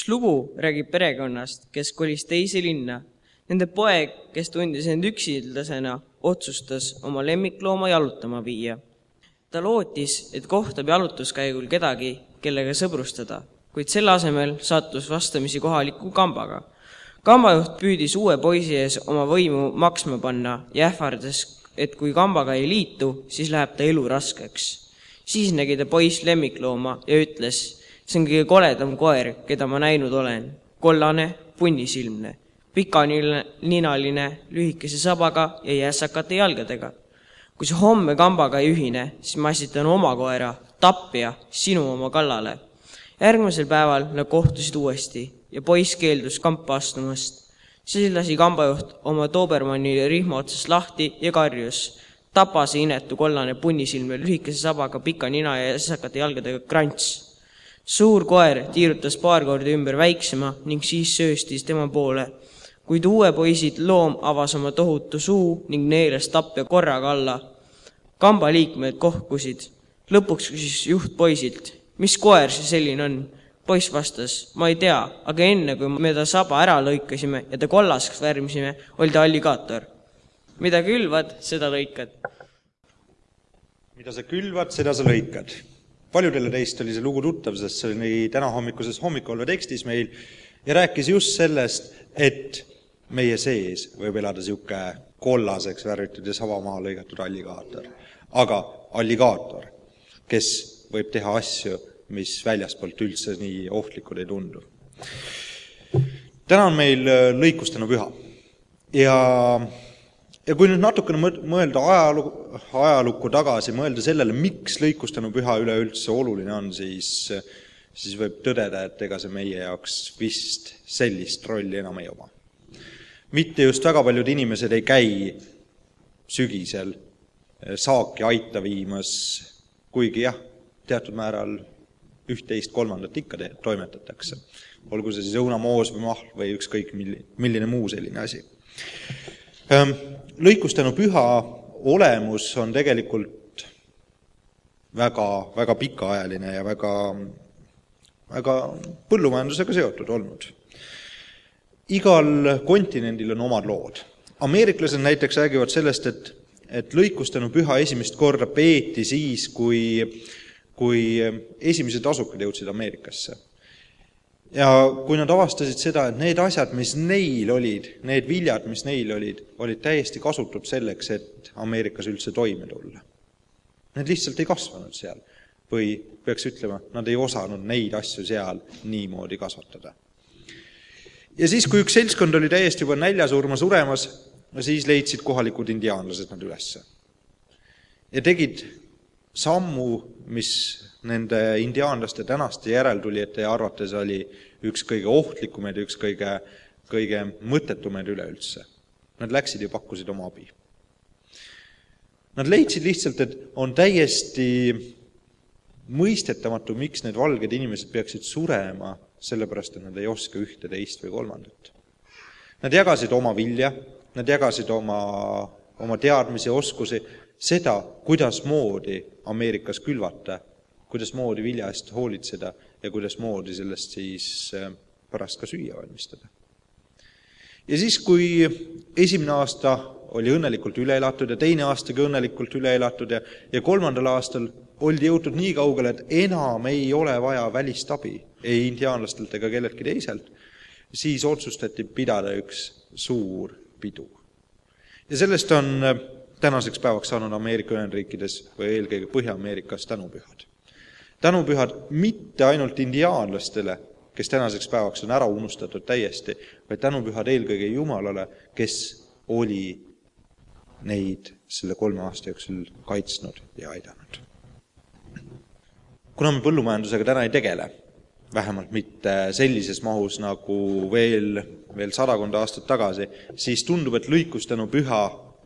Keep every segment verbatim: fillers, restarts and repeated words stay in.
Üks lugu räägib perekonnast, kes kolis teise linna. Nende poeg, kes tundis end üksildasena, otsustas oma lemmiklooma jalutama viia. Ta lootis, et kohtab jalutuskäigul kedagi, kellega sõbrustada, kuid selle asemel sattus vastamisi kohaliku kambaga. Kambajuht püüdis uue poisi ees oma võimu maksma panna ja ähvardas, et kui kambaga ei liitu, siis läheb ta elu raskeks. Siis nägi ta poiss lemmiklooma ja ütles, see on kõige koledam koer, keda ma näinud olen. Kollane, punnisilmne, pikaninaline, lühikese sabaga ja jässakate jalgadega. Kui see homme kambaga ei ühine, siis ma esitan oma koera, tappja, sinu oma kallale. Järgmisel päeval nad kohtusid uuesti ja poiss keeldus kampa astumast. Siis lasi kambajuht oma Dobermanni rihma otsast lahti ja karjus. Tapa see inetu kollane punnisilme lühikese sabaga, pika nina ja jässakate jalgadega krants. Suur koer tiirutas paar korda ümber väiksema ning siis sööstis tema poole. Kuid uue poisid loom avas oma tohutu suu ning neelas tappja korraga alla. Kamba liikmed kohkusid. Lõpuks küsis juht poisilt, mis koer see selline on? Poiss vastas, ma ei tea, aga enne kui me ta saba ära lõikasime ja ta kollaseks värmisime, oli ta alligaator. Mida külvad, seda lõikad. Mida sa külvad, seda sa lõikad. Paljudele teist oli see lugu tuttav, sest see oli täna hommikuses hommikuolve tekstis meil ja rääkis just sellest, et meie sees võib elada siuke kollaseks värvitud ja savamaa lõigatud alligaator. Aga alligaator, kes võib teha asju, mis väljaspoolt üldse nii ohtlikud ei tundu. Täna on meil lõikustanu püha. Ja, ja kui nüüd natukene mõelda ajalukku, ajalukku tagasi, mõelda sellele, miks lõikustanu püha üleüldse oluline on, siis, siis võib tõdeda, et ega see meie jaoks vist sellist rolli enam ei oma. Mitte just väga paljud inimesed ei käi sügisel saaki aita viimas, kuigi jah, teatud määral üht-teist kolmandat ikka te- toimetatakse. Olgu see siis õunamoos või mahl või ükskõik milline muu selline asi. Lõikustanu püha olemus on tegelikult väga, väga pikaajaline ja väga, väga põllumajandusega seotud olnud. Igal kontinendil on omad lood. Ameeriklased näiteks räägivad sellest, et, et lõikustanu püha esimest korda peeti siis, kui, kui esimesed asukad jõudsid Ameerikasse. Ja kui nad avastasid seda, et need asjad, mis neil olid, need viljad, mis neil olid, olid täiesti kasutud selleks, et Ameerikas üldse toime tulla. Need lihtsalt ei kasvanud seal. Või peaks ütlema, nad ei osanud neid asju seal niimoodi kasvatada. Ja siis, kui üks seltskond oli täiesti juba näljasurma suremas, siis leidsid kohalikud indiaanlased nad ülesse. Ja tegid sammu, mis nende indiaanlaste tänaste järeltulijate arvates oli üks kõige ohtlikumed, üks kõige, kõige mõttetumed üleüldse. Nad läksid ja pakkusid oma abi. Nad leidsid lihtsalt, et on täiesti mõistetamatu, miks need valged inimesed peaksid surema, sellepärast, et nad ei oska ühte, teist või kolmandat. Nad jagasid oma vilja, nad jagasid oma, oma teadmisi, oskusi, seda, kuidas moodi Ameerikas külvata, kuidas moodi vilja eest hoolitseda ja kuidas moodi sellest siis pärast ka süüa valmistada. Ja siis, kui esimene aasta oli õnnelikult üle elatud ja teine aastagi õnnelikult üle elatud ja, ja kolmandal aastal oldi jõutud nii kaugele, et enam ei ole vaja välist abi, ei indiaanlastelt ega kelleltki teiselt, siis otsustati pidada üks suur pidu. Ja sellest on tänaseks päevaks saanud Ameerika Ühendriikides või eelkõige Põhja-Ameerikas tänupühad. Tänupühad mitte ainult indiaanlastele, kes tänaseks päevaks on ära unustatud täiesti, vaid tänupühad eelkõige Jumalale, kes oli neid selle kolme aasta jooksul kaitsnud ja aidanud. Kuna me põllumajandusega täna ei tegele, vähemalt mitte sellises mahus nagu veel, veel sadakonda aastat tagasi, siis tundub, et lõikustanu püha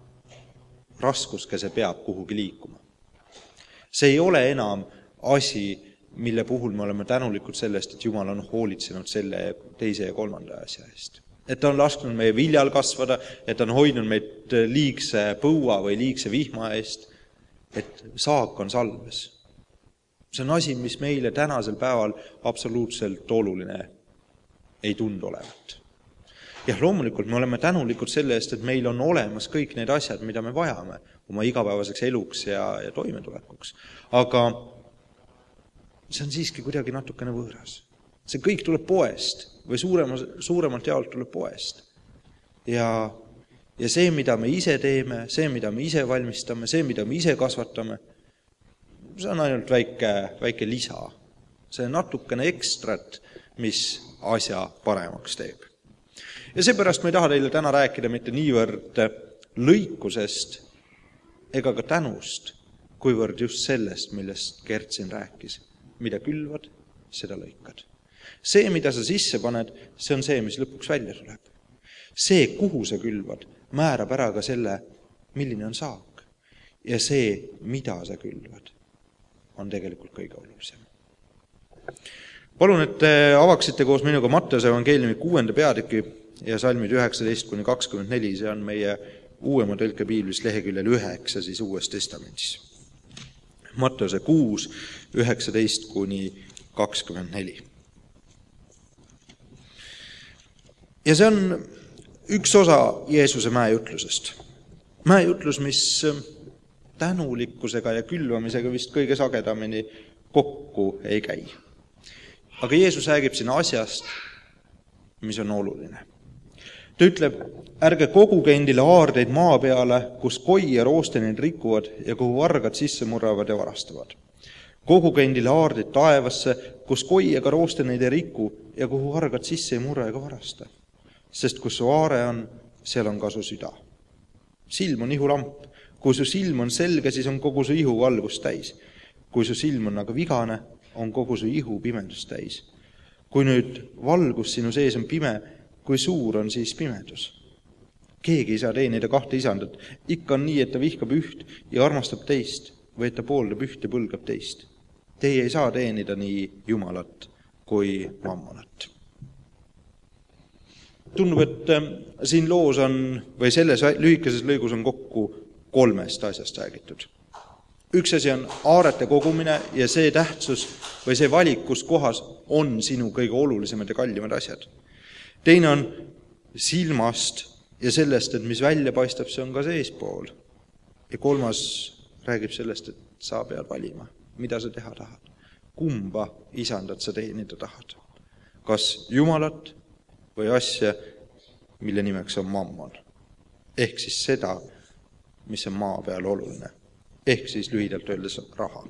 raskuskese peab kuhugi liikuma. See ei ole enam asi, mille puhul me oleme tänulikud sellest, et Jumal on hoolitsenud selle teise ja kolmanda asja eest. Et ta on lasknud meie viljal kasvada, et ta on hoidnud meid liigse põua või liigse vihma eest, et saak on salves. See on asi, mis meile tänasel päeval absoluutselt oluline ei tundu olevat. Jah, loomulikult me oleme tänulikud selle eest, et meil on olemas kõik need asjad, mida me vajame oma igapäevaseks eluks ja, ja toimetulekuks. Aga see on siiski kuidagi natukene võõras. See kõik tuleb poest või suurema, suuremalt jaolt tuleb poest. Ja, ja see, mida me ise teeme, see, mida me ise valmistame, see, mida me ise kasvatame, see on ainult väike, väike lisa. See on natukene ekstrat, mis asja paremaks teeb. Ja seepärast ma ei taha teile täna rääkida mitte niivõrd lõikusest ega ka tänust, kuivõrd just sellest, millest Gert siin rääkis. Mida külvad, seda lõikad. See, mida sa sisse paned, see on see, mis lõpuks välja tuleb. See, kuhu sa külvad, määrab ära ka selle, milline on saak. Ja see, mida sa külvad, on tegelikult kõige olulisem. Palun, et te avaksite koos minuga Matteuse evangeeliumi kuuenda peatüki ja salmid üheksateist kuni kakskümmend neli, see on meie uuema tõlke piiblis leheküljel üheksa, siis Uues Testamendis. Matteuse kuus, üheksateist kuni kakskümmend neli. Ja see on üks osa Jeesuse mäejutlusest. Mäejutlus, mis tänulikkusega ja külvamisega vist kõige sagedamini kokku ei käi. Aga Jeesus räägib siin asjast, mis on oluline. Ta ütleb, ärge koguge endile aardeid maa peale, kus koi ja rooste neid rikuvad ja kuhu vargad sisse murravad ja varastavad. Koguge endile aardeid taevasse, kus koi ja rooste neid ei riku ja kuhu vargad sisse ei murra ega varasta. Sest kus su aare on, seal on ka su süda. Silm on ihulamp. Kui su silm on selge, siis on kogu su ihu valgust täis. Kui su silm on aga vigane, on kogu su ihu pimedust täis. Kui nüüd valgus sinu sees on pime, kui suur on siis pimedus. Keegi ei saa teenida kahte isandat. Ikka on nii, et ta vihkab üht ja armastab teist, või et ta pooldab üht ja põlgab teist. Teie ei saa teenida nii Jumalat kui mammonat. Tundub, et siin loos on, või selles lühikeses lõigus on kokku kolmest asjast räägitud. Üks asi on aarete kogumine ja see tähtsus või see valik, kus kohas on sinu kõige olulisemad ja kallimad asjad. Teine on silmast ja sellest, et mis välja paistab, see on ka seespool. Ja kolmas räägib sellest, et sa pead valima, mida sa teha tahad. Kumba isandat sa teenida tahad. Kas Jumalat või asja, mille nimeks on mammon. Ehk siis seda, mis on maa peal oluline. Ehk siis lühidalt öeldes raha.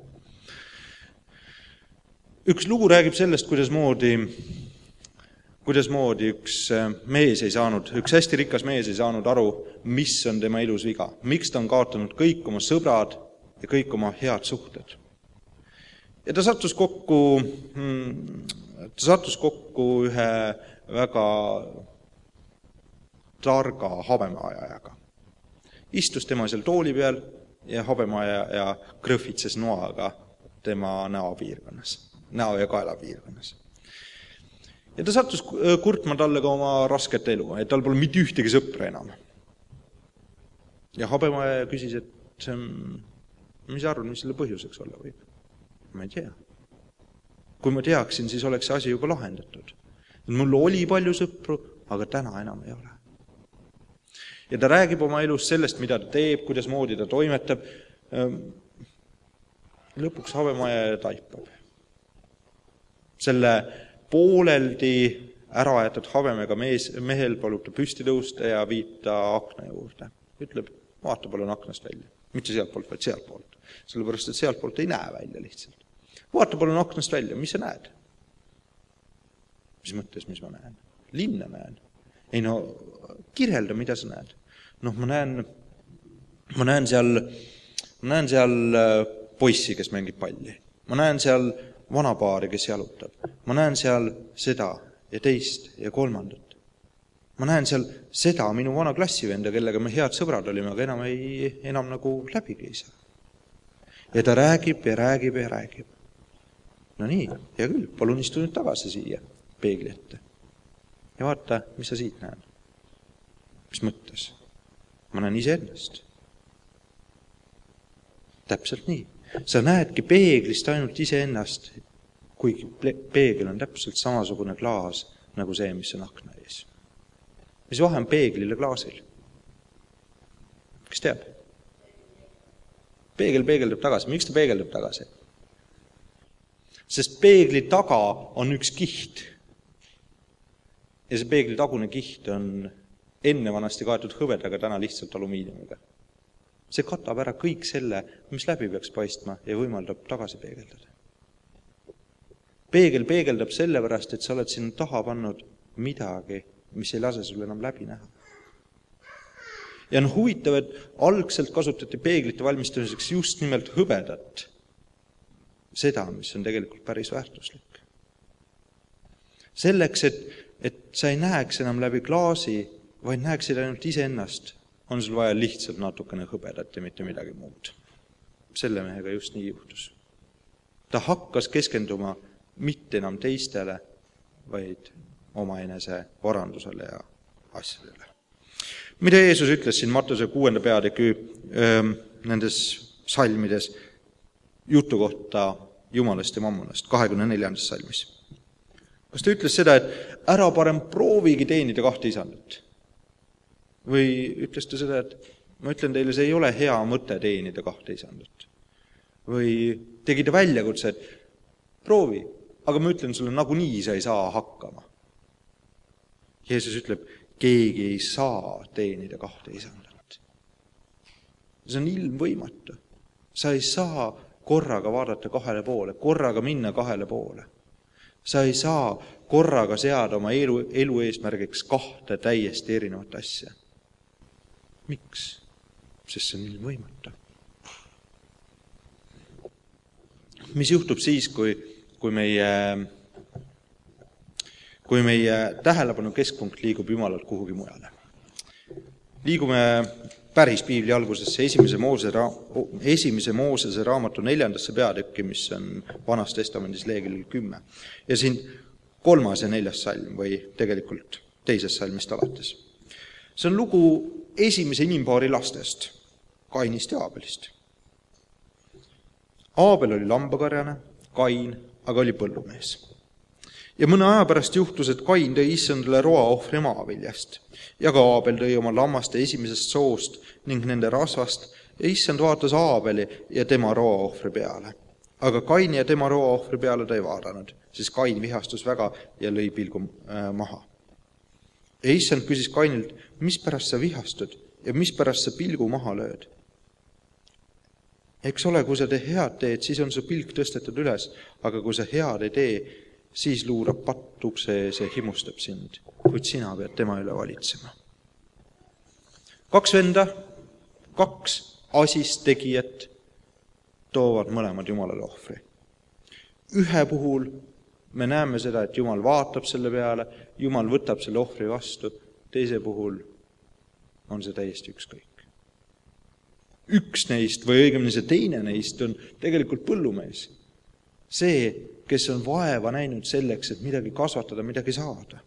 Üks lugu räägib sellest, kuidas moodi, kuidas moodi üks mees ei saanud, üks hästi rikas mees ei saanud aru, mis on tema elus viga. Miks ta on kaotanud kõik oma sõbrad ja kõik oma head suhted. Ja ta sattus kokku, ta sattus kokku ühe väga targa habemaajajaga. Istus tema seal tooli peal ja habemaaja ja krõhvitses noaga tema näopiirkonnas, näo ja kaela piirkonnas. Ja ta sattus kurtma talle ka oma rasket elu, et tal pole mitte ühtegi sõpra enam. Ja habemaaja küsis, et mis arvad, mis selle põhjuseks olla võib? Ma ei tea. Kui ma teaksin, siis oleks see asi juba lahendatud. Mul oli palju sõpru, aga täna enam ei ole. Ja ta räägib oma elus sellest, mida ta teeb, kuidas moodi ta toimetab. Lõpuks habemaaja taipab. Selle pooleldi ära jäetud habemega mees, mehel palub ta püsti tõusta ja viib ta akna juurde. Ütleb, vaata palun aknast välja. Mitte sealt poolt, vaid sealt poolt. Sellepärast, et sealt poolt ei näe välja lihtsalt. Vaata palun aknast välja, mis sa näed? Mis mõttes, mis ma näen? Linna näen. Ei no, kirjelda, mida sa näed. Noh, ma näen, ma näen seal, ma näen seal poissi, kes mängib palli. Ma näen seal vanapaari, kes jalutab. Ma näen seal seda ja teist ja kolmandat. Ma näen seal seda minu vana klassivenda, kellega me head sõbrad olime, aga enam, ei, enam nagu läbigi ei saa. Ja ta räägib ja räägib ja räägib. No nii, hea küll, palun istu nüüd tagasi siia peegli ette. Ja vaata, mis sa siit näen. Mis mõttes? Ma näen ise ennast. Täpselt nii. Sa näedki peeglist ainult ise ennast, kuigi peegel on täpselt samasugune klaas, nagu see, mis on akna ees. Mis vahe on peeglil ja klaasil? Kes teab? Peegel peegeldab tagasi. Miks ta peegeldab tagasi? Sest peegli taga on üks kiht. Ja see peegli tagune kiht on enne vanasti kaetud hõbedaga, täna lihtsalt alumiiniumiga. See katab ära kõik selle, mis läbi peaks paistma ja võimaldab tagasi peegeldada. Peegel peegeldab selle pärast, et sa oled sinna taha pannud midagi, mis ei lase sul enam läbi näha. Ja on huvitav, et algselt kasutati peeglite valmistamiseks just nimelt hõbedat. Seda, mis on tegelikult päris väärtuslik. Selleks, et, et sa ei näeks enam läbi klaasi, vaid näeksid ainult iseennast, on sul vaja lihtsalt natukene hõbedat ja mitte midagi muud. Selle mehega just nii juhtus. Ta hakkas keskenduma mitte enam teistele, vaid oma enese varandusele ja asjadele. Mida Jeesus ütles siin Mattuse kuuenda peatüki öö, nendes salmides jutu kohta Jumalast ja Mammonast, kahekümne neljandas salmis? Kas ta ütles seda, et ära parem proovigi teenida kahte isandut? Või ütles ta seda, et ma ütlen teile, see ei ole hea mõte teenida kahte isandut? Või tegi ta väljakutse, et proovi, aga ma ütlen sulle, nagunii sa ei saa hakkama. Jeesus ütleb, keegi ei saa teenida kahte isandut. See on ilmvõimatu. Sa ei saa korraga vaadata kahele poole, korraga minna kahele poole. Sa ei saa korraga seada oma elu, elu eesmärgiks kahte täiesti erinevat asja. Miks? Sest see on ilmvõimatu. Mis juhtub siis, kui, kui meie kui meie tähelepanu keskpunkt liigub Jumalalt kuhugi mujale. Liigume päris piibli algusesse esimese, Moose, esimese Moosese raamatu neljandasse peatükki, mis on Vanas testamendis leheküljel kümme. Ja siin kolmas ja neljas salm või tegelikult teises salmist alates. See on lugu esimese inimpaari lastest, Kainist ja Aabelist. Aabel oli lambakarjane, Kain aga oli põllumees. Ja mõne aja pärast juhtus, et Kain tõi issandale roaohvri maaviljast. Ja ka Aabel tõi oma lammaste esimesest soost ning nende rasvast ja issand vaatas Aabeli ja tema roaohvri peale. Aga Kaini ja tema roaohvri peale ta ei vaadanud, siis Kain vihastus väga ja lõi pilgu äh, maha. Ja issand küsis Kainilt, mis pärast sa vihastud ja mis pärast sa pilgu maha lööd? Eks ole, kui sa te head teed, siis on su pilk tõstetud üles, aga kui sa head ei tee, siis luurab patt ukse ees ja himustab sind, kuid sina pead tema üle valitsema. Kaks venda, kaks asist tegijat toovad mõlemad Jumalale ohvri. Ühe puhul me näeme seda, et Jumal vaatab selle peale, Jumal võtab selle ohvri vastu, teise puhul on see täiesti ükskõik. Üks neist või õigemini see teine neist on tegelikult põllumees. See, kes on vaeva näinud selleks, et midagi kasvatada, midagi saada.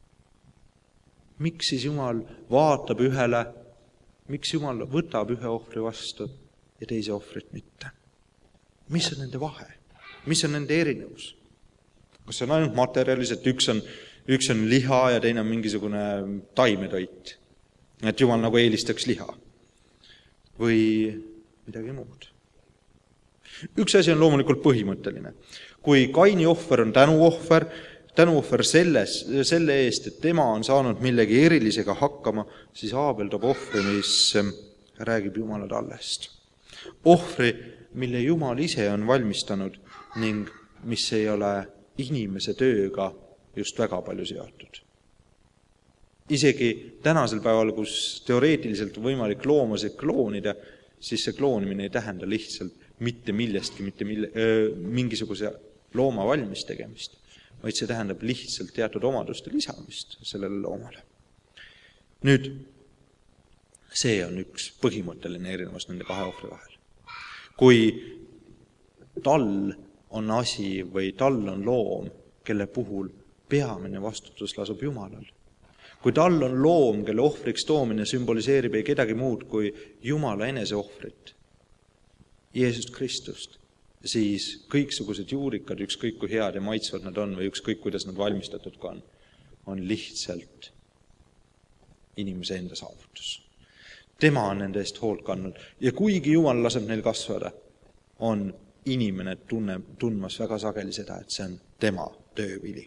Miks siis Jumal vaatab ühele, miks Jumal võtab ühe ohvri vastu ja teise ohvrit mitte? Mis on nende vahe? Mis on nende erinevus? Kas see on ainult materjalis, et üks on, üks on liha ja teine on mingisugune taimetoit? Et Jumal nagu eelistaks liha? Või midagi muud? Üks asi on loomulikult põhimõtteline. Kui Kaini ohver on tänuohver, tänuohver selles, selle eest, et tema on saanud millegi erilisega hakkama, siis Aabel toob ohvri, mis räägib Jumala tallest. Ohvri, mille Jumal ise on valmistanud ning mis ei ole inimese tööga just väga palju seotud. Isegi tänasel päeval, kus teoreetiliselt on võimalik loomasid kloonida, siis see kloonimine ei tähenda lihtsalt mitte millestki, mitte mille, öö, mingisuguse looma valmis tegemist, vaid see tähendab lihtsalt teatud omaduste lisamist sellele loomale. Nüüd, see on üks põhimõtteline erinevus nende kahe ohvri vahel. Kui tall on asi või tall on loom, kelle puhul peamine vastutus lasub Jumalal. Kui tall on loom, kelle ohvriks toomine sümboliseerib ei kedagi muud kui Jumala enese ohvrit, Jeesust Kristust, siis kõiksugused juurikad, ükskõik kui head ja maitsvad nad on või ükskõik kuidas nad valmistatud ka on, on lihtsalt inimese enda saavutus. Tema on nende eest hoolt kandnud ja kuigi Jumal laseb neil kasvada, on inimene tunne, tundmas väga sageli seda, et see on tema töövili.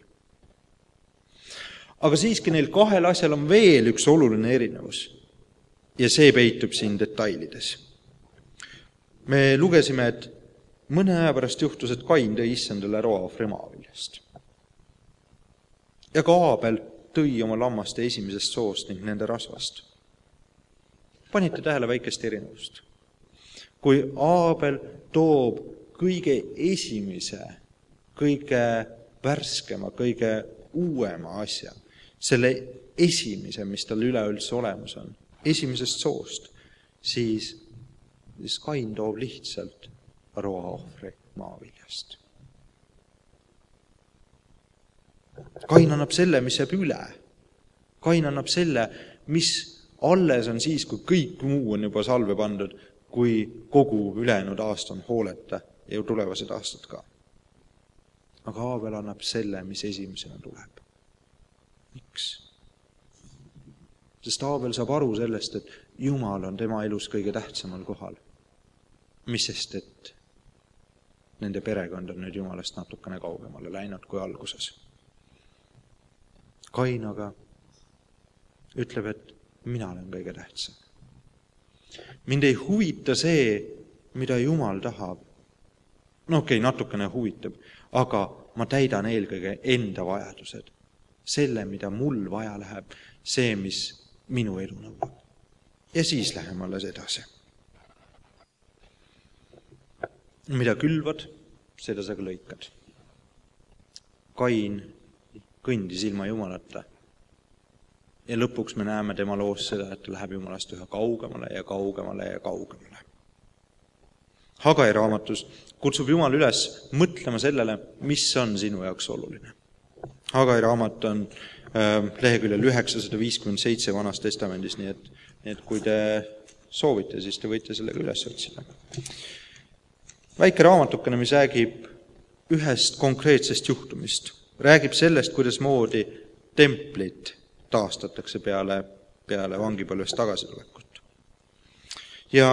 Aga siiski neil kahel asjal on veel üks oluline erinevus ja see peitub siin detailides. Me lugesime, et mõne aja pärast juhtus, et Kain tõi issandale roaohvri maaviljast. Ja ka Aabel tõi oma lammaste esimesest soost ning nende rasvast. Panite tähele väikest erinevust. Kui Aabel toob kõige esimese, kõige värskema, kõige uuema asja, selle esimese, mis tal üleüldse olemas on, esimesest soost, siis, siis Kain toob lihtsalt roaohvri maaviljast. Kain annab selle, mis jääb üle. Kain annab selle, mis alles on siis, kui kõik muu on juba salve pandud, kui kogu ülejäänud aasta on hooleta ja tulevased aastad ka. Aga Aabel annab selle, mis esimesena tuleb. Miks? Sest Aabel saab aru sellest, et Jumal on tema elus kõige tähtsamal kohal. Mis sest, et nende perekond on nüüd Jumalast natukene kaugemale läinud kui alguses. Kain aga ütleb, et mina olen kõige tähtsam. Mind ei huvita see, mida Jumal tahab. No okei, okay, natukene huvitab, aga ma täidan eelkõige enda vajadused. Selle, mida mul vaja läheb, see, mis minu elu nõuab. Ja siis läheme alles edasi. Mida külvad, seda sa ka lõikad. Kain kõndis ilma Jumalata. Ja lõpuks me näeme tema loos seda, et ta läheb Jumalast üha kaugemale ja kaugemale ja kaugemale. Hagai raamatus kutsub Jumal üles mõtlema sellele, mis on sinu jaoks oluline. Hagai raamat on äh, leheküljel üheksasada viiskümmend seitse Vanas testamendis, nii et, nii et kui te soovite, siis te võite sellega üles otsida. Väike raamatukene, mis räägib ühest konkreetsest juhtumist. Räägib sellest, kuidas moodi templit taastatakse peale, peale vangipõlvest tagasitulekut. Ja,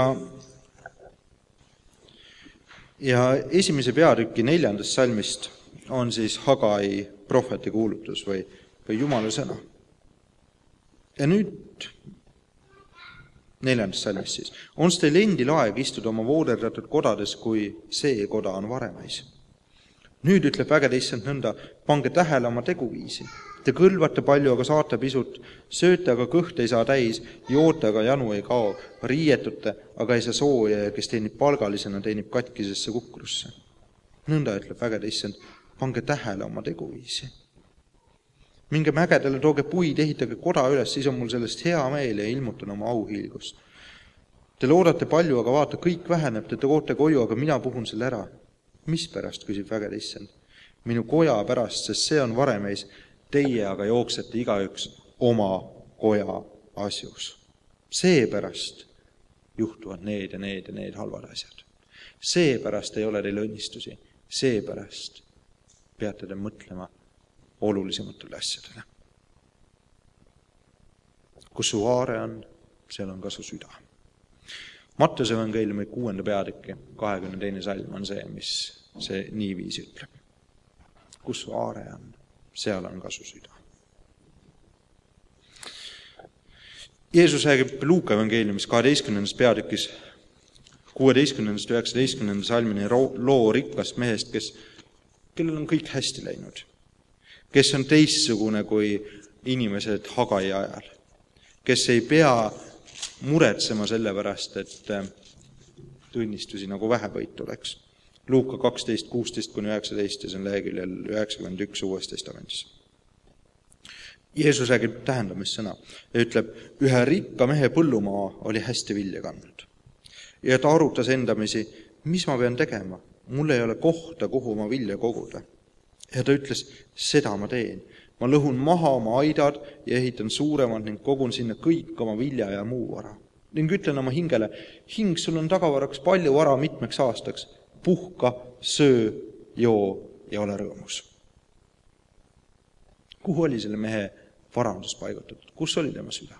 ja esimese peatüki neljandast salmist on siis Hagai prohveti kuulutus või, või Jumala sõna. Ja nüüd neljandast salmist siis. On teil endil aeg istuda oma vooderdatud kodades, kui see koda on varemais? Nüüd ütleb vägede issand nõnda, pange tähele oma teguviisi. Te kõlvate palju, aga saate pisut, sööte, aga kõht ei saa täis, joote, aga janu ei kao, riietute, aga ei saa sooja ja kes teenib palgalisena, teenib katkisesse kukrusse. Nõnda ütleb vägede issand, pange tähele oma teguviisi. Minge mägedele, tooge puid, ehitage koda üles, siis on mul sellest hea meel ja ilmutan oma auhiilgust. Te loodate palju, aga vaata, kõik väheneb, te toote koju, aga mina puhun selle ära. Mis pärast, küsib vägede issand? Minu koja pärast, sest see on varemeis, teie aga jooksete igaüks oma koja asjus. Seepärast juhtuvad need ja need ja need halvad asjad. Seepärast ei ole teil õnnistusi. Seepärast peate te mõtlema olulisematele asjadele. Kus su haare on, seal on ka su süda. Mattuse evangeeliumi kuuenda peatüki kahekümne teine salm on see, mis see niiviisi ütleb. Kus su haare on, seal on ka su süda. Jeesus räägib Luuka evangeeliumis kaheteistkümnendas peatükis kuueteistkümnendast üheksateistkümnenda salmini loo rikkast mehest, kes, kellel on kõik hästi läinud. Kes on teistsugune kui inimesed Hagai ajal. Kes ei pea muretsema selle pärast, et õnnistusi nagu vähevõitu oleks. Luuka kaksteist kuusteist kuni üheksateist ja see on leheküljel üheksakümmend üks uues testamendis. Jeesus räägib tähendamissõna ja ütleb, ühe rikka mehe põllumaa oli hästi vilja kandnud. Ja ta arutas endamisi, mis ma pean tegema? Mul ei ole kohta, kuhu ma vilja koguda. Ja ta ütles, seda ma teen. Ma lõhun maha oma aidad ja ehitan suuremad ning kogun sinna kõik oma vilja ja muu vara. Ning ütlen oma hingele, hing, sul on tagavaraks palju vara mitmeks aastaks. Puhka, söö, joo ja ole rõõmus. kuhu oli selle mehe varandus paigutatud? Kus oli tema süda?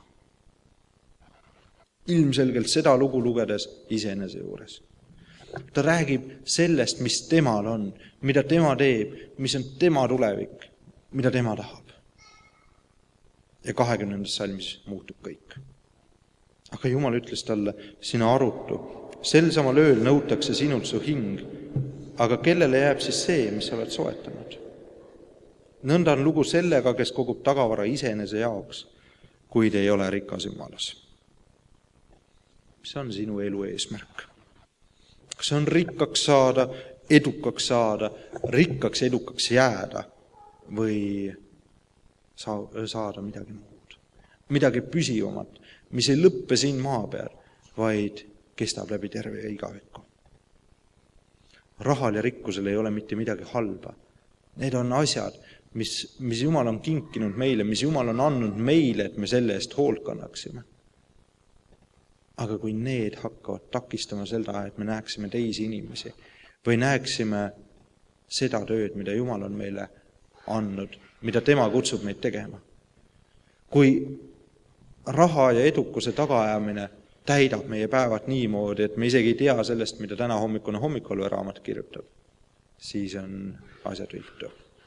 Ilmselgelt seda lugu lugedes iseenese juures. Ta räägib sellest, mis temal on, mida tema teeb, mis on tema tulevik, mida tema tahab. Ja kahekümnendas salmis muutub kõik. Aga Jumal ütles talle, sina arutu, sel samal ööl nõutakse sinult su hing, aga kellele jääb siis see, mis sa oled soetanud? Nõnda on lugu sellega, kes kogub tagavara iseenese jaoks, kuid ei ole rikas Jumalas. Mis on sinu elu eesmärk? Kas on rikkaks saada, edukaks saada, rikkaks edukaks jääda või saada midagi muud? Midagi püsivamat, mis ei lõppe siin maa peal, vaid kestab läbi terve ja igavikku. Rahal ja rikkusel ei ole mitte midagi halba. Need on asjad, mis, mis Jumal on kinkinud meile, mis Jumal on andnud meile, et me selle eest hoolt kannaksime. Aga kui need hakkavad takistama seda, et me näeksime teisi inimesi või näeksime seda tööd, mida Jumal on meile andnud, mida tema kutsub meid tegema. Kui raha ja edukuse tagaajamine täidab meie päevad niimoodi, et me isegi ei tea sellest, mida täna hommikune hommikul või raamat kirjutab, siis on asjad viltu.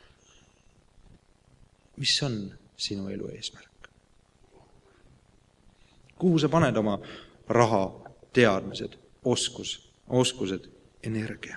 Mis on sinu elu eesmärk? Kuhu sa paned oma raha, teadmised, oskus, oskused, energia?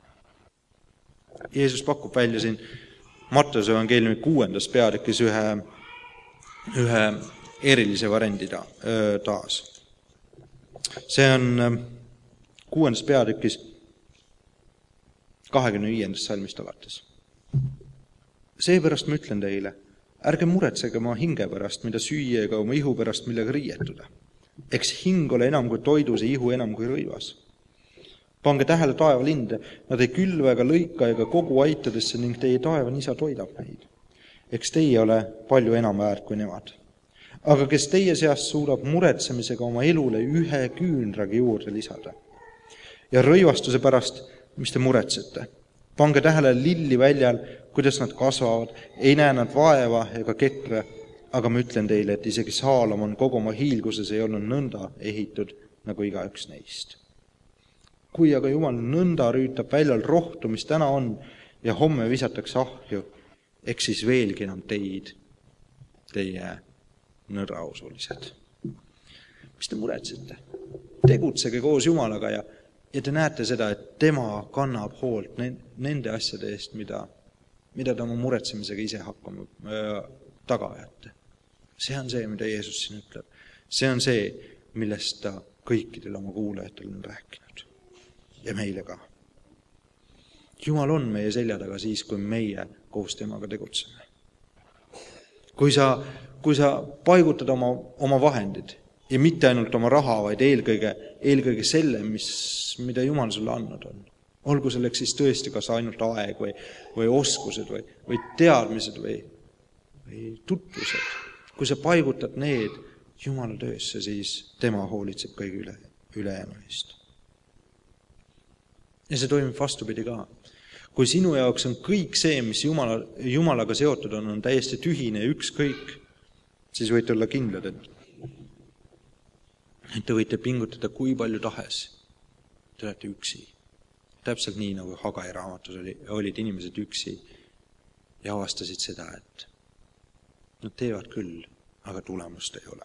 Jeesus pakub välja siin Matteuse evangeeliumi kuuendas peatükis ühe, ühe erilise variandi ta, taas. See on kuuendas peatükis kahekümne viiendast salmist alates. Seepärast ma ütlen teile, ärge muretsege oma hinge pärast, mida süüa, ega oma ihu pärast, millega riietuda. Eks hing ole enam kui toidus ja ihu enam kui rõivas. Pange tähele taevalinde, nad ei külva ega lõika ega kogu aitadesse ning teie taevan isa toidab neid. Eks teie ole palju enam väärt kui nemad. Aga kes teie seast suudab muretsemisega oma elule ühe küünragi juurde lisada? Ja rõivastuse pärast, mis te muretsete? Pange tähele lilli väljal, kuidas nad kasvavad, ei näe nad vaeva ega kekre, aga ma ütlen teile, et isegi Saalomon kogu oma hiilguses ei olnud nõnda ehitud, nagu igaüks neist. Kui aga Jumal nõnda rüütab väljal rohtu, mis täna on, ja homme visatakse ahju, eks siis veelgi enam teid, teie nõrausulised. Mis te muretsete? Tegutsege koos Jumalaga ja, ja te näete seda, et tema kannab hoolt nende asjade eest, mida, mida ta oma muretsemisega ise hakkama äh, taga ajate. See on see, mida Jeesus siin ütleb. See on see, millest ta kõikidel oma kuulajatel on rääkinud. Ja meile ka. Jumal on meie selja taga siis, kui meie koos temaga tegutseme. Kui sa, kui sa paigutad oma, oma vahendid ja mitte ainult oma raha, vaid eelkõige, eelkõige selle, mis, mida Jumal sulle andnud on. Olgu selleks siis tõesti kas ainult aeg või, või oskused või, või teadmised või, või tutvused. Kui sa paigutad need Jumala töösse, siis tema hoolitseb kõigi üle, ülejäänu eest. Ja see toimib vastupidi ka. Kui sinu jaoks on kõik see, mis Jumala, Jumalaga seotud on, on täiesti tühine ja ükskõik, siis võite olla kindlad, et, et te võite pingutada kui palju tahes. Te olete üksi. Täpselt nii, nagu Hagai raamatus oli, olid inimesed üksi ja avastasid seda, et nad teevad küll, aga tulemust ei ole.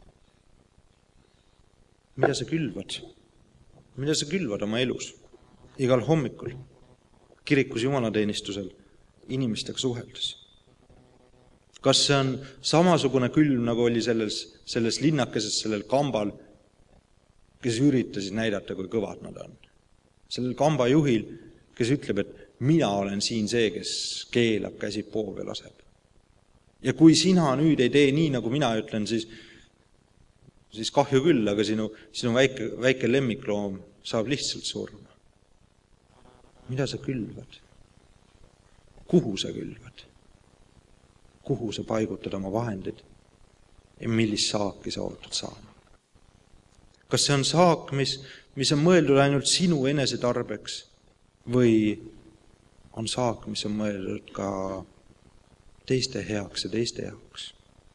Mida sa külvad? Mida sa külvad oma elus? Igal hommikul, kirikus jumalateenistusel, inimestega suheldes. Kas see on samasugune külv, nagu oli selles, selles linnakeses, sellel kambal, kes üritasid näidata, kui kõvad nad on? Sellel kamba juhil, kes ütleb, et mina olen siin see, kes keelab, käsib poov ja laseb. Ja kui sina nüüd ei tee nii, nagu mina ütlen, siis, siis kahju küll, aga sinu, sinu väike, väike lemmikloom saab lihtsalt surma. Mida sa külvad? Kuhu sa külvad? Kuhu sa paigutad oma vahendid? Ja millist saaki sa ootad saama? Kas see on saak, mis, mis on mõeldud ainult sinu enese tarbeks või on saak, mis on mõeldud ka teiste heaks ja teiste jaoks.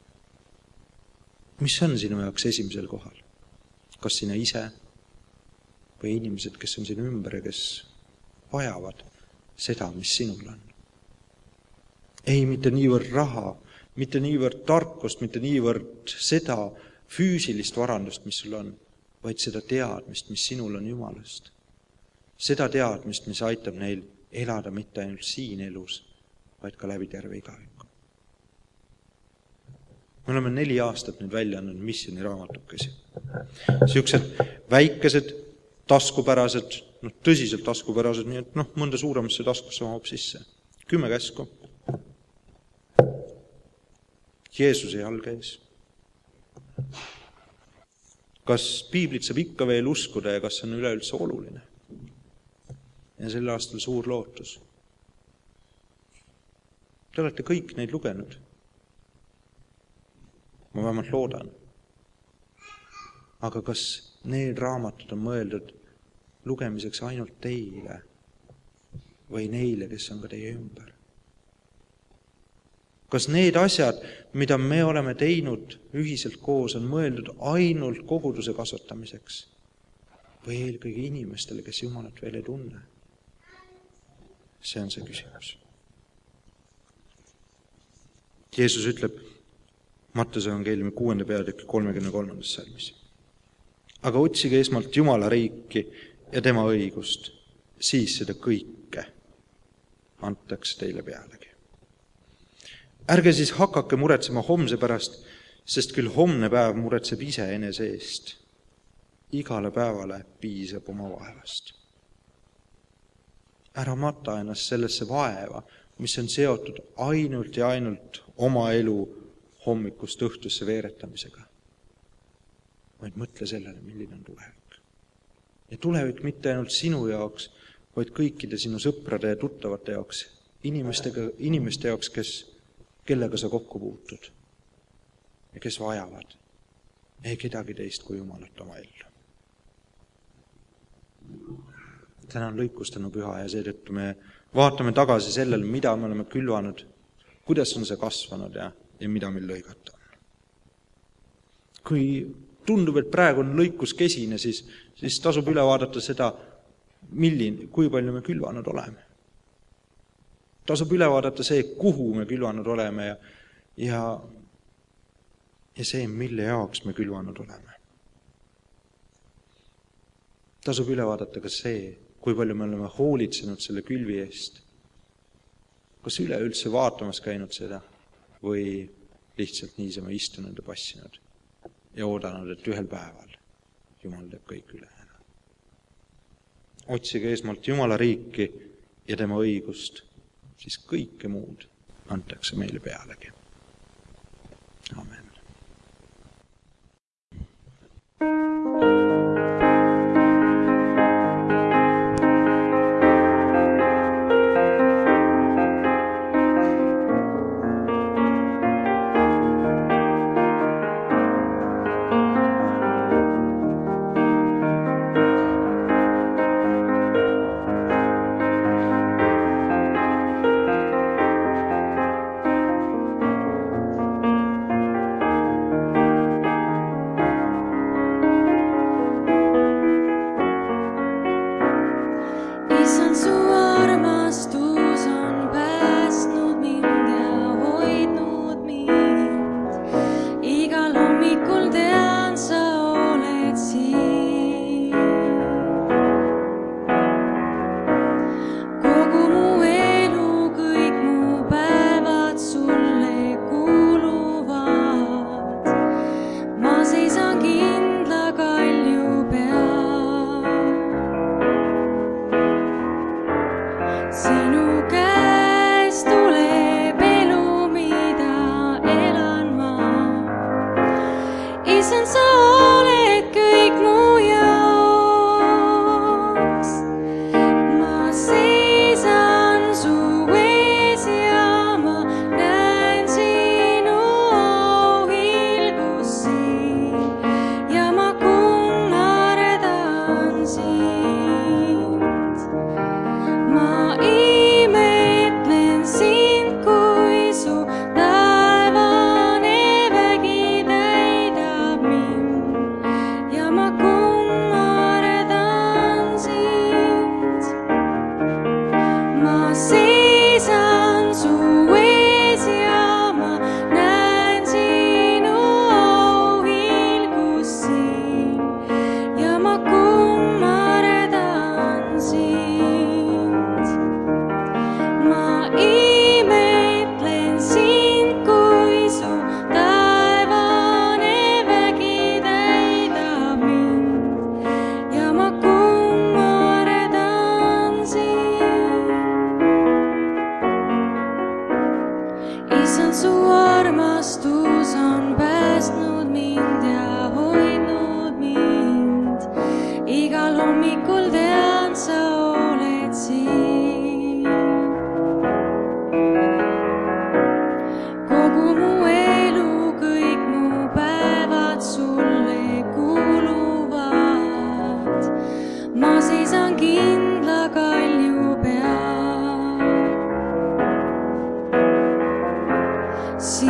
Mis on sinu jaoks esimesel kohal? Kas sina ise või inimesed, kes on sinu ümber ja kes vajavad seda, mis sinul on? Ei, mitte niivõrd raha, mitte niivõrd tarkust, mitte niivõrd seda füüsilist varandust, mis sul on, vaid seda teadmist, mis sinul on Jumalast. Seda teadmist, mis aitab neil elada mitte ainult siin elus, vaid ka läbi terve igaviku. Me oleme neli aastat nüüd välja andnud missiooni raamatukesi. Siuksed väikesed, taskupärased, no tõsiselt taskupärased, nii et noh, mõnda suuremasse taskusse mahub sisse. Kümme käsku. Jeesuse jalg ees. Kas piiblit saab ikka veel uskuda ja kas on üleüldse oluline? Ja sel aastal suur lootus. Te olete kõik neid lugenud. Ma vähemalt loodan. Aga kas need raamatud on mõeldud lugemiseks ainult teile või neile, kes on ka teie ümber? Kas need asjad, mida me oleme teinud ühiselt koos, on mõeldud ainult koguduse kasvatamiseks või eelkõige inimestele, kes Jumalat veel ei tunne? See on see küsimus. Jeesus ütleb Mattuse evangeeliumi kuuenda peatüki kolmekümne kolmandas salmis. Aga otsige esmalt Jumala riiki ja tema õigust, siis seda kõike antakse teile pealegi. Ärge siis hakake muretsema homse pärast, sest küll homne päev muretseb ise enese eest. Igale päevale piisab oma vaevast. Ära mata ennast sellesse vaeva, mis on seotud ainult ja ainult oma elu hommikust õhtusse veeretamisega. Vaid mõtle sellele, milline on tulevik. Ja tulevik mitte ainult sinu jaoks, vaid kõikide sinu sõprade ja tuttavate jaoks, inimestega, inimeste jaoks, kes, kellega sa kokku puutud ja kes vajavad ei kedagi teist kui Jumalat oma ellu. Täna on lõikustanu püha ja seetõttu me vaatame tagasi sellele, mida me oleme külvanud, kuidas on see kasvanud ja, ja mida meil lõigata on. Kui tundub, et praegu on lõikus kesine, siis, siis tasub üle vaadata seda, milline, kui palju me külvanud oleme. Tasub üle vaadata see, kuhu me külvanud oleme ja, ja, ja see, mille jaoks me külvanud oleme. Tasub üle vaadata ka see, kui palju me oleme hoolitsenud selle külvi eest. Kas üleüldse vaatamas käinud seda või lihtsalt niisama istunud ja passinud ja oodanud, et ühel päeval Jumal teeb kõik üle. Otsige esmalt Jumala riiki ja tema õigust, siis kõike muud antakse meile pealegi. Amen.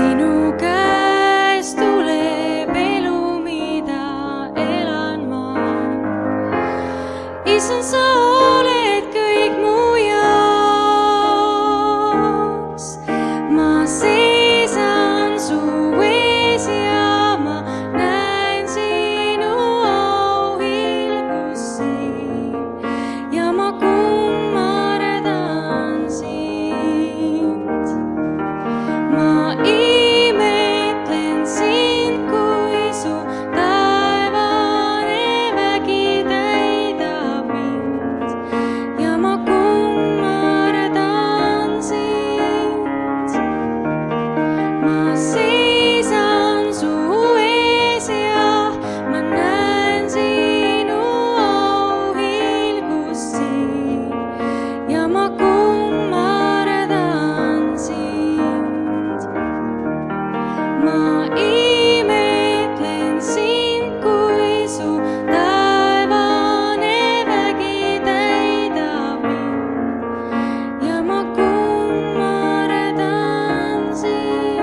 sinu käest tuleb elu, mida elan ma. Issand, sa oled kõik mu jaoks. Ma seisan su ees ja ma näen sinu auhilgust siin ja ma kummardan sind. Ma imetlen sind, kui su taevane vägi täidab mind ja ma kummardan sind. Ma seisan su ees ja ma näen sinu auhilgust siin ja ma kummardan sind. Ma imetlen sind, kui su taevane vägi täidab mind ja ma kummardan sind.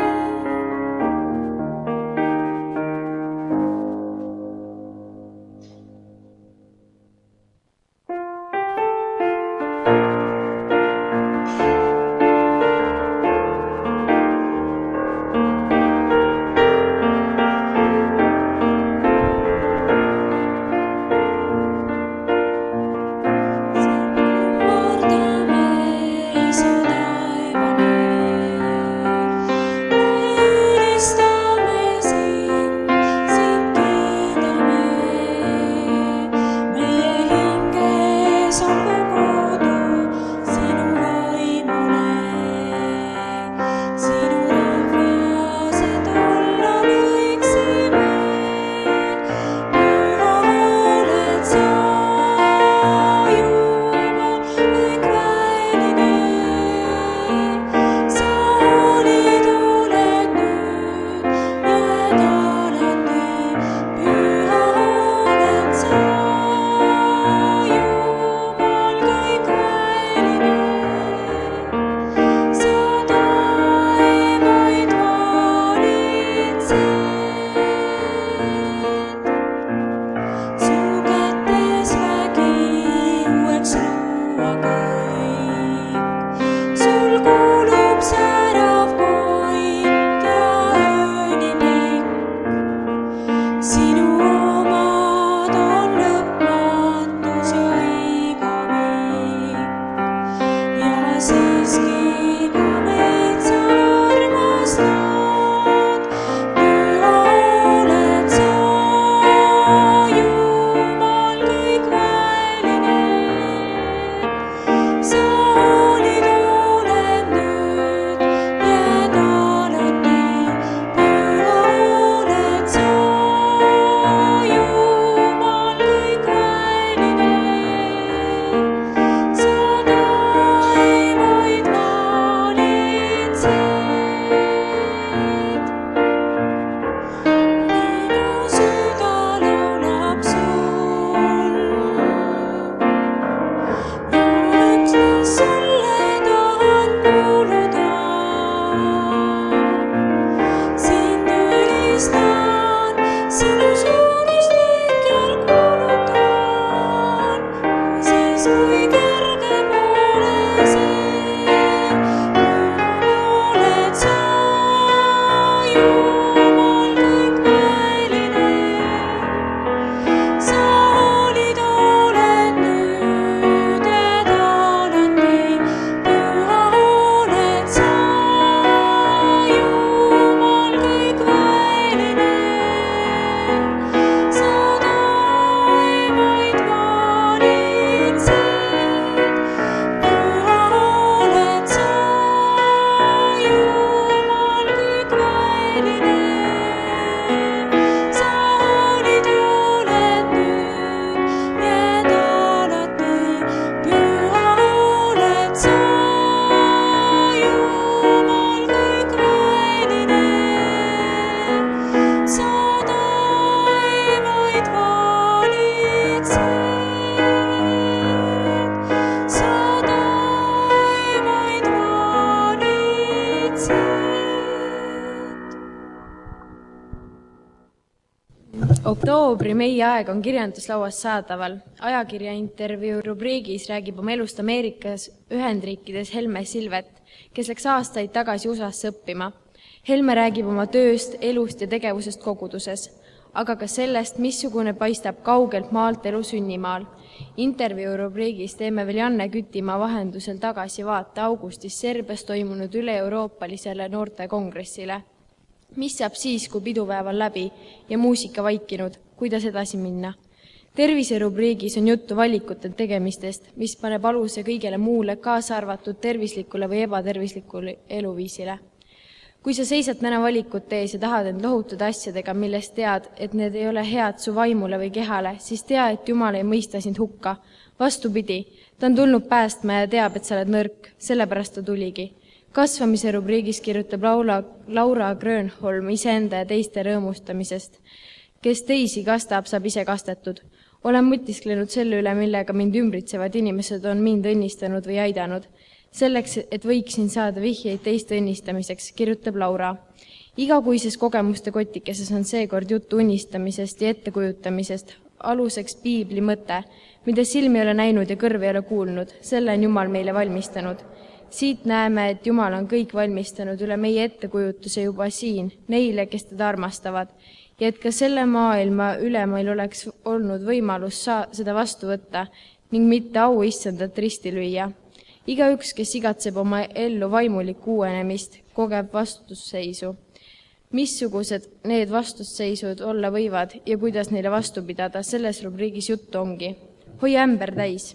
Jumal kõik väline. oktoobri Meie aeg on kirjanduslauas saadaval. Ajakirja intervjuu rubriigis räägib oma elust Ameerikas Ühendriikides Helme Silvet, kes läks aastaid tagasi U S A-sse õppima. Helme räägib oma tööst, elust ja tegevusest koguduses, aga ka sellest, missugune paistab kaugelt maalt elu sünnimaal. Intervjuu rubriigis teeme veel Janne Kütimaa vahendusel tagasi vaate augustis Serbias toimunud üle-euroopalisele noortekongressile. Mis saab siis, kui pidupäeval läbi ja muusika vaikinud, kuidas edasi minna? Tervise rubriigis on juttu valikute tegemistest, mis paneb aluse kõigele muule, kaasa arvatud tervislikule või ebatervislikule eluviisile. Kui sa seisad täna valikute ees ja tahad end lohutada asjadega, millest tead, et need ei ole head su vaimule või kehale, siis tea, et Jumal ei mõista sind hukka. Vastupidi, ta on tulnud päästma ja teab, et sa oled nõrk, sellepärast ta tuligi. Kasvamise rubriigis kirjutab Laura, Laura Grönholm iseenda ja teiste rõõmustamisest. Kes teisi kastab, saab ise kastetud. Olen mõtisklenud selle üle, millega mind ümbritsevad inimesed on mind õnnistanud või aidanud. Selleks, et võiksin saada vihjeid teiste õnnistamiseks, kirjutab Laura. Igakuises kogemuste kotikeses on seekord juttu unnistamisest ja ettekujutamisest, aluseks piibli mõte, mida silmi ei ole näinud ja kõrv ei ole kuulnud, selle on Jumal meile valmistanud. Siit näeme, et Jumal on kõik valmistanud üle meie ettekujutuse juba siin, neile, kes teda armastavad, ja et ka selle maailma üle meil oleks olnud võimalus saa seda vastu võtta ning mitte au issandat risti lüüa. Igaüks, kes igatseb oma ellu vaimulikku uuenemist, kogeb vastusseisu. Missugused need vastusseisud olla võivad ja kuidas neile vastu pidada, selles rubriigis juttu ongi. Hoia ämber täis,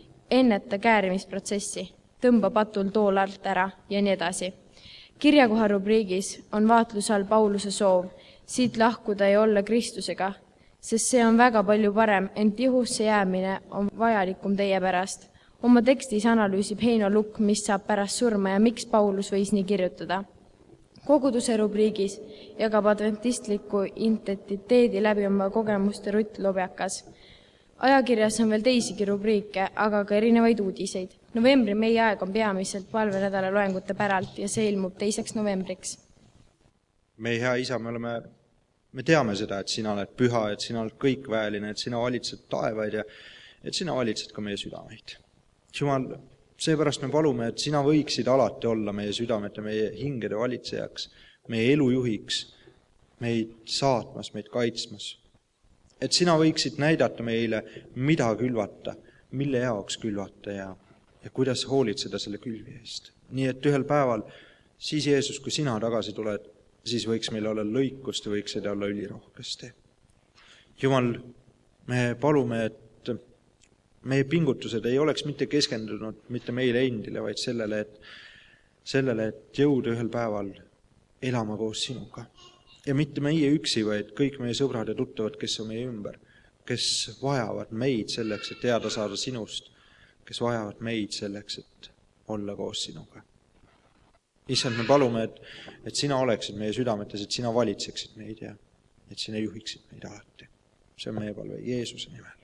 enneta käärimisprotsessi, tõmba patul tool alt ära ja nii edasi. Kirjakoha rubriigis on vaatluse all Pauluse soov, siit lahkuda ja olla Kristusega, sest see on väga palju parem, ent juhusse jäämine on vajalikum teie pärast. Oma tekstis analüüsib Heino Lukk, mis saab pärast surma ja miks Paulus võis nii kirjutada. Koguduse rubriigis jagab adventistliku identiteedi läbi oma kogemuste Rutt Lobjakas. Ajakirjas on veel teisigi rubriike, aga ka erinevaid uudiseid. Novembri Meie aeg on peamiselt palvenädala loengute päralt ja see ilmub teiseks novembriks. Meie hea isa, me oleme, me teame seda, et sina oled püha, et sina oled kõikväeline, et sina valitsed taevaid ja et sina valitsed ka meie südameid. Jumal, seepärast me palume, et sina võiksid alati olla meie südamete, meie hingede valitsejaks, meie elujuhiks, meid saatmas, meid kaitsmas. Et sina võiksid näidata meile, mida külvata, mille jaoks külvata ja, ja kuidas hoolitseda selle külvi eest. Nii et ühel päeval, siis Jeesus, kui sina tagasi tuled, siis võiks meil olla lõikust ja võiks seda olla ülirohkesti. Jumal, me palume, et meie pingutused ei oleks mitte keskendunud mitte meile endile, vaid sellele, et, sellele, et jõuda ühel päeval elama koos sinuga. Ja mitte meie üksi, vaid kõik meie sõbrad ja tuttavad, kes on meie ümber, kes vajavad meid selleks, et teada saada sinust, kes vajavad meid selleks, et olla koos sinuga. Issand, me palume, et, et sina oleksid meie südametes, et sina valitseksid meid ja et sina juhiksid meid alati. See on meie palve Jeesuse nimel.